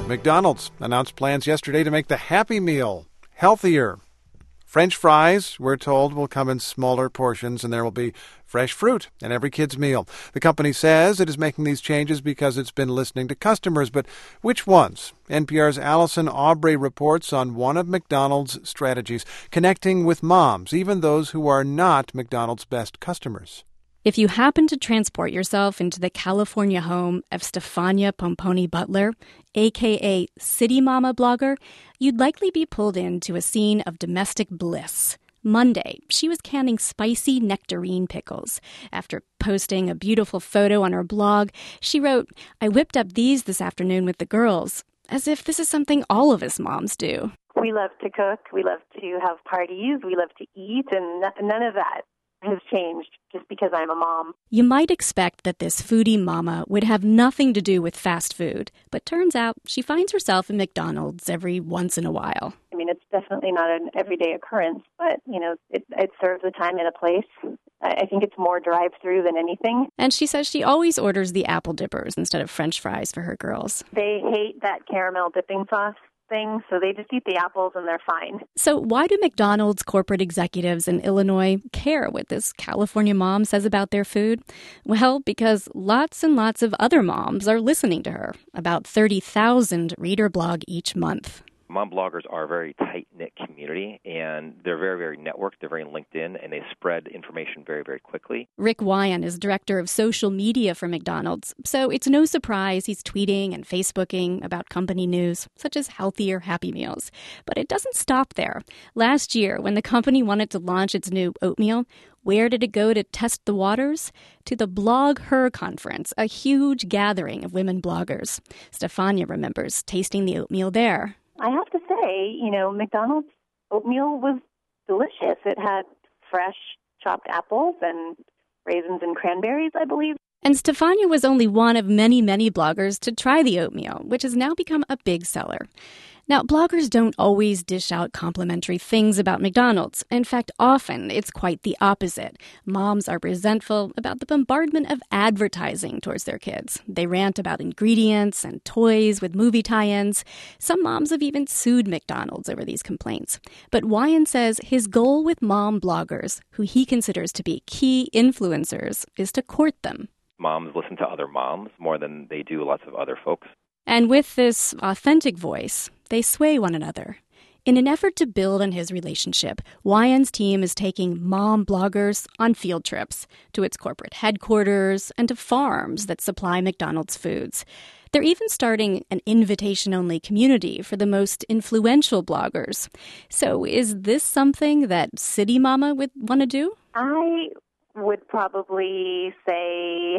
McDonald's announced plans yesterday to make the Happy Meal healthier. French fries, we're told, will come in smaller portions, and there will be fresh fruit in every kid's meal. The company says it is making these changes because it's been listening to customers. But which ones? NPR's Allison Aubrey reports on one of McDonald's strategies, connecting with moms, even those who are not McDonald's best customers. If you happen to transport yourself into the California home of Stefania Pomponi Butler, a.k.a. City Mama blogger, you'd likely be pulled into a scene of domestic bliss. Monday, she was canning spicy nectarine pickles. After posting a beautiful photo on her blog, she wrote, "I whipped up these this afternoon with the girls," as if this is something all of us moms do. We love to cook, we love to have parties, we love to eat, and none of that has changed just because I'm a mom. You might expect that this foodie mama would have nothing to do with fast food, but turns out she finds herself in McDonald's every once in a while. I mean, it's definitely not an everyday occurrence, but, it serves a time and a place. I think it's more drive-through than anything. And she says she always orders the apple dippers instead of French fries for her girls. They hate that caramel dipping sauce thing, so they just eat the apples and they're fine. So why do McDonald's corporate executives in Illinois care what this California mom says about their food? Well, because lots and lots of other moms are listening to her. About 30,000 read her blog each month. Mom bloggers are a very tight-knit community, and they're very, very networked. They're very linked in, and they spread information very, very quickly. Rick Wyan is director of social media for McDonald's, so it's no surprise he's tweeting and Facebooking about company news, such as healthier Happy Meals. But it doesn't stop there. Last year, when the company wanted to launch its new oatmeal, where did it go to test the waters? To the Blog Her Conference, a huge gathering of women bloggers. Stefania remembers tasting the oatmeal there. I have to say, McDonald's oatmeal was delicious. It had fresh chopped apples and raisins and cranberries, I believe. And Stefania was only one of many, many bloggers to try the oatmeal, which has now become a big seller. Now, bloggers don't always dish out complimentary things about McDonald's. In fact, often it's quite the opposite. Moms are resentful about the bombardment of advertising towards their kids. They rant about ingredients and toys with movie tie-ins. Some moms have even sued McDonald's over these complaints. But Wyan says his goal with mom bloggers, who he considers to be key influencers, is to court them. Moms listen to other moms more than they do lots of other folks. And with this authentic voice, they sway one another. In an effort to build on his relationship, Wyan's team is taking mom bloggers on field trips to its corporate headquarters and to farms that supply McDonald's foods. They're even starting an invitation-only community for the most influential bloggers. So is this something that City Mama would want to do? I would probably say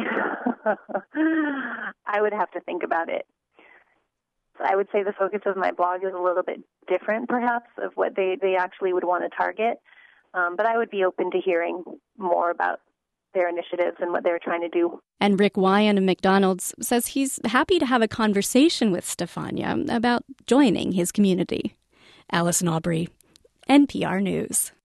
I would have to think about it. I would say the focus of my blog is a little bit different, perhaps, of what they actually would want to target. But I would be open to hearing more about their initiatives and what they're trying to do. And Rick Wyan of McDonald's says he's happy to have a conversation with Stefania about joining his community. Allison Aubrey, NPR News.